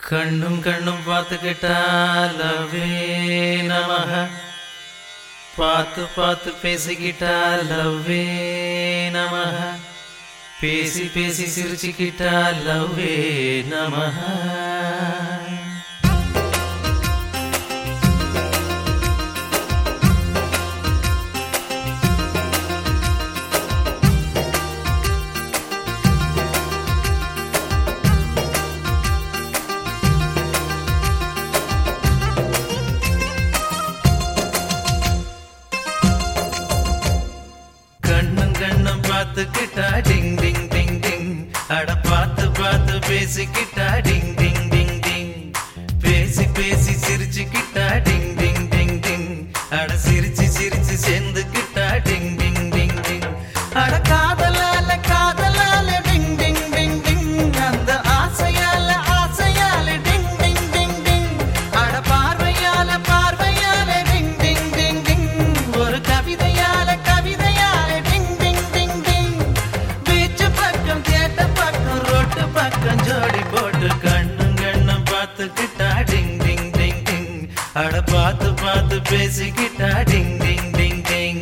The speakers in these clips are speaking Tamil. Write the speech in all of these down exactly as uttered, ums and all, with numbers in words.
கண்ணும் கண்ணும் பார்த்துக்கிட்டா லவ்வே நமஹ, பார்த்து பார்த்து பேசிக்கிட்டா லவ்வே நமஹ, பேசி பேசி சிரிச்சுக்கிட்டா லவ்வே நமஹ. கண்ணும் பார்த்துக்கிட்டா டிங் டிங் டிங் டிங், அட பார்த்து பார்த்து பேசிக்கிட்டா டிங் டிங் டிங் டிங், பேசி பேசி சிரிச்சுக்கிட்டா டிங் டிங் டிங் டிங், அட சிரிச்சு சிரிச்சு சேர்ந்துக்கிட்டா டிங் டிங் டிங் டிங், அட காதலால காதலால டிங் டிங் டிங் டிங், அந்த ஆசையால ஆசையால டிங் டிங் டிங் டிங், அட பார்வையால பார்வையால டிங் டிங் டிங் டிங், ஒரு கவிதையால கவிதையால டிங் டிங் டிங் டிங், பீச்சு பக்கம் கேட்ட பக்கம் ரோட்டு பக்கம் ஜோடி போட்டு கண்ணும் கண்ணும் பார்த்துக்கிட்டா டிங் டிங் டிங் டிங், அட பார்த்து பார்த்து பேசிக்கிட்டா டிங் டிங் டிங் டிங்.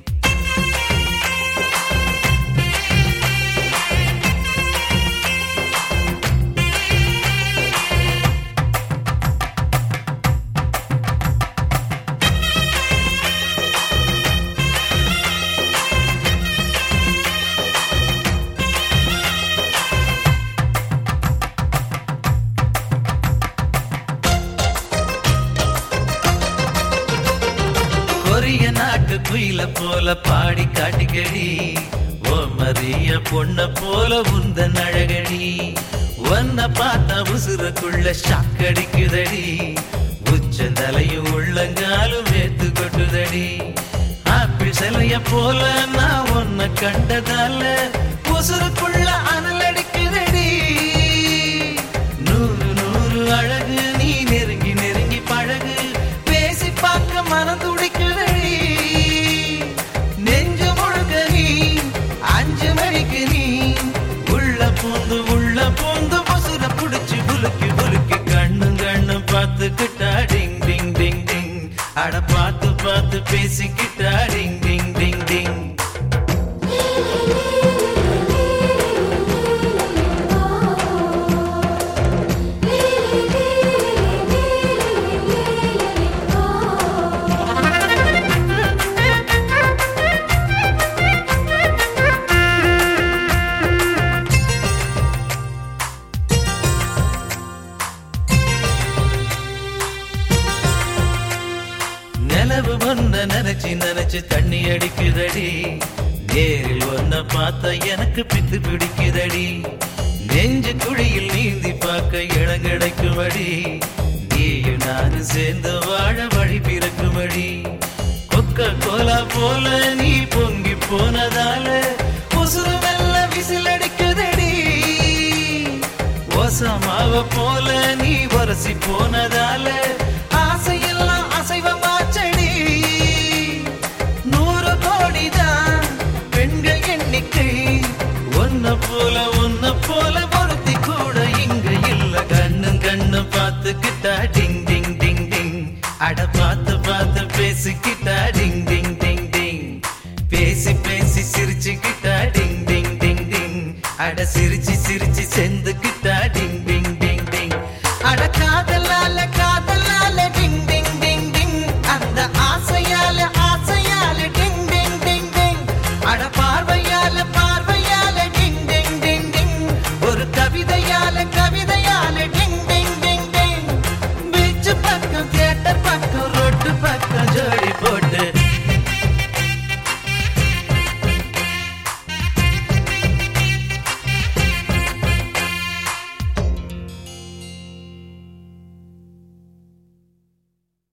கொரிய நாட்டு குயில போல பாடி காட்டிக்கடி, ஓ மரிய பொண்ண போல உந்த அழகடி, ஒன்ன பார்த்தா உசுருக்குள்ள ஷாக்கடிக்குதடி, உச்சந்தலையும் உள்ளங்காலும் வேத்து கொட்டுதடி, ஆப்பிள் சிலைய போல நான் ஒன்ன கண்டதால உசுருக்குள்ள அனல் அடிக்குதடி, நூறு நூறு அழகு நீ நெருங்கி நெருங்கி பழகு, பேசி பார்க்க மனம் துடிக்குதடி, நெஞ்சு முழுக்க நீ அஞ்சு மணிக்கு நீ உள்ள பூந்து உள்ள பூந்து பசுர புடிச்சு புலுக்கி புலுக்கி கண்ணும் கண்ணும் பார்த்துக்கிட்டா டிங் டிங் டிங் டிங், அட பார்த்து பார்த்து பேசிக்கிட்டா டிங் டிங் டிங் டிங். நிலவு ஒன்ன நினைச்சு நினைச்சு தண்ணி அடிக்குதடி, நேரில் ஒன்ன பார்த்தா எனக்கு பித்து பிடிக்குதடி, நெஞ்சு குழியில் நீந்தி பார்க்க இடம் கிடைக்குமடி, நீயும் நானும் சேர்ந்து வாழ வழி பிறக்குமடி, கொக்க கோலா போல நீ பொங்கி போனதால உசுறு வெல்ல விசில் அடிக்குதடி, ஓசமாவ போல நீ வரசி போனதால ஆசையெல்லாம் அசைவமாச்சடி, நூறு கோடிதான் பெண்கள் எண்ணிக்கை ஒன்ன போல